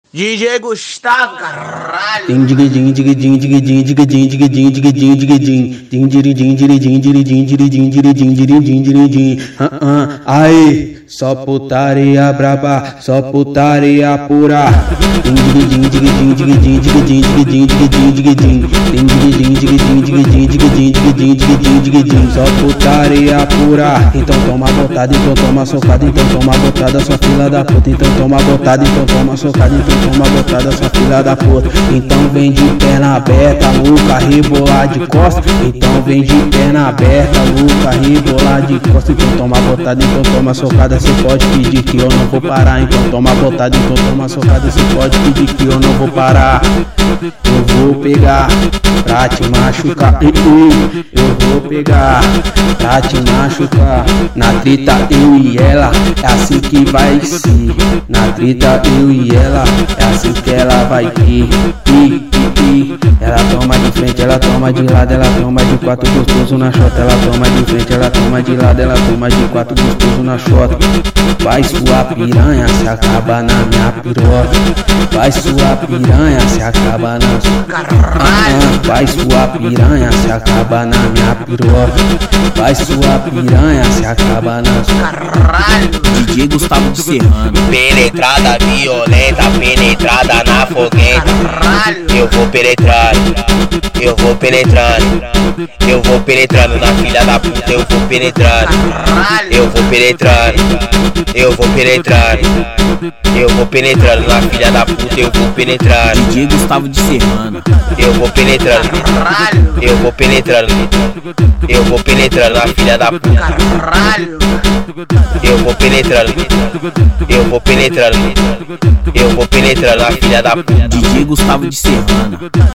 DJ Gustavo, caralho. Aí, só putaria braba, só putaria pura. Só putaria pura. Então toma botada, então toma socada, então toma botada, sua filha da puta. Então toma botada, então toma socada, então toma botada, sua filha da puta. Então vem de perna aberta, louca, rebolar de costas. Então vem de perna aberta, louca, rebolar de costas. Então toma botada, então toma socada, cê pode pedir que eu não vou parar. Então toma botada, então toma socada, cê pode pedir que eu não vou parar. Eu vou pegar pra te machucar, eu vou pegar pra te machucar. Na treta eu e ela, é assim que vai ser. Na treta eu e ela, é assim que ela vai ir. Ela toma de frente, ela toma de lado, ela toma de quatro gostoso na chota. Ela toma de frente, ela toma de lado, ela toma de quatro gostoso na chota. Vai sua piranha, se acaba na minha piroca. Vai sua piranha, se acaba na sua. Vai sua piranha, se acaba na minha piroca. Vai sua piranha, se acaba na sua. DJ Gustavo de Serrano. Penetrada violenta, penetrada na fogueta. Eu vou penetrando, eu vou penetrando, eu vou penetrando na filha da puta, eu vou penetrando, eu vou penetrando, eu vou penetrando, eu vou penetrando na filha da puta, eu vou penetrando. DJ Gustavo de Serrano. Eu vou penetrando, eu vou penetrando, eu vou penetrando na filha da puta. Eu vou penetrando, eu vou penetrando, eu vou penetrando na filha da puta. DJ Gustavo de Serrano.